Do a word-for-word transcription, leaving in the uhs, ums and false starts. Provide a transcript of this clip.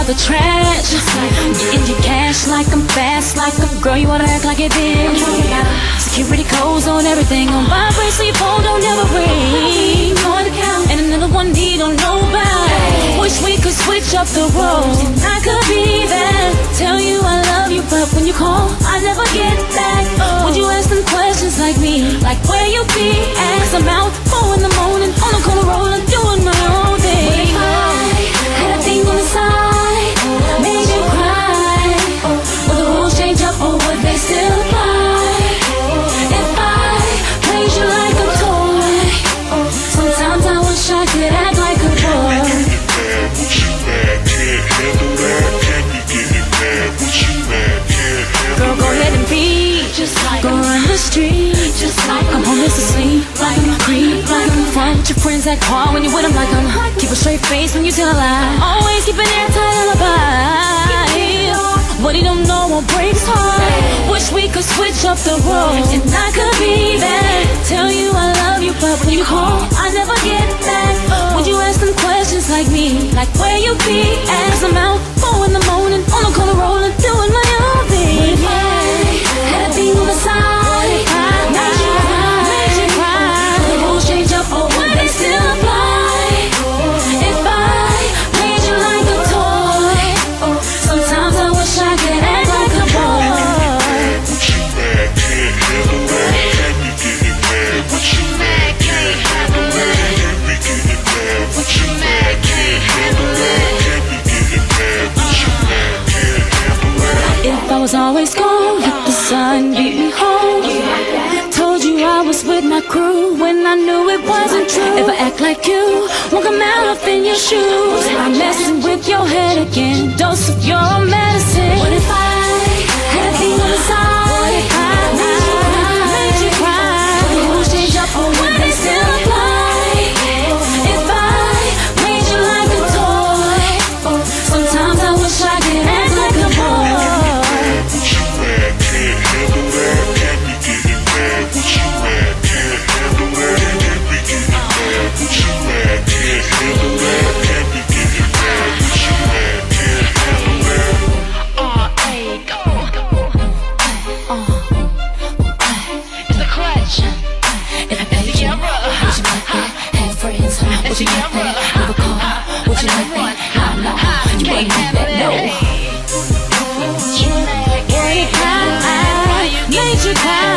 the trash. Getting your cash like I'm fast, like a girl, you wanna act like it been. Security codes on everything, on vibrate so your phone don't never ring. And another one need on nobody. Wish we could switch up the roles. I could be there, tell you I love you, but when you call, I never get back. Would you ask them questions like me, like where you be? Ask them out, four in the morning, on the corner rolling, doing my own thing. Had a thing on the side, made you cry. Will the rules change up or would they still apply? If I played you like a toy, sometimes I wish I could act like a boy. What you mad, can't handle that? Can you get it mad? What you mad, can't handle Girl, go ahead and be just like go run the street, just like I'm homeless asleep, like I'm a creep, like I'm front with your friends that car when you with them, like I'm keep a straight face when you tell a lie, always keep an airtight alibi. What he don't know won't break his heart. Wish we could switch up the roles, and I could be there, tell you I love you, but when you call, I never get back. Would you ask them questions like me, like where you be? Ask them out, four in the morning, on the corner rolling, doing my own thing. Had a thing on the side, made you cry, made you cry. The rules change up, or would they still apply? If I played you like a toy, sometimes I wish I could act like a boy. What you mad, can't handle that? Can you get it mad? What you mad, can't handle that? Can we get it mad? What you mad, can't handle that? Can you get it mad? What you mad, can't handle that? If I was always gone, let the sun beat me home. Told you I was with my crew when I knew it wasn't true. If I act like you, won't come out up in your shoes. I'm messing with your head again, dose of your medicine. What if I had a thing on the side, made you cry, made you cry? The rules change up, or would they still apply? If I made you like a toy, sometimes I wish I could act like a boy. What you mad, can't handle that? Can you get it mad? What you mad, can't handle that? Can we get it mad? What you mad, can't handle that? Can you get it mad? What you mad, can't handle that? It's the clutch. If I paid you, would you like that? Have friends, would you like that? Never call, would you like that? No, no, you ain't like that, no. Made you cry, made you cry.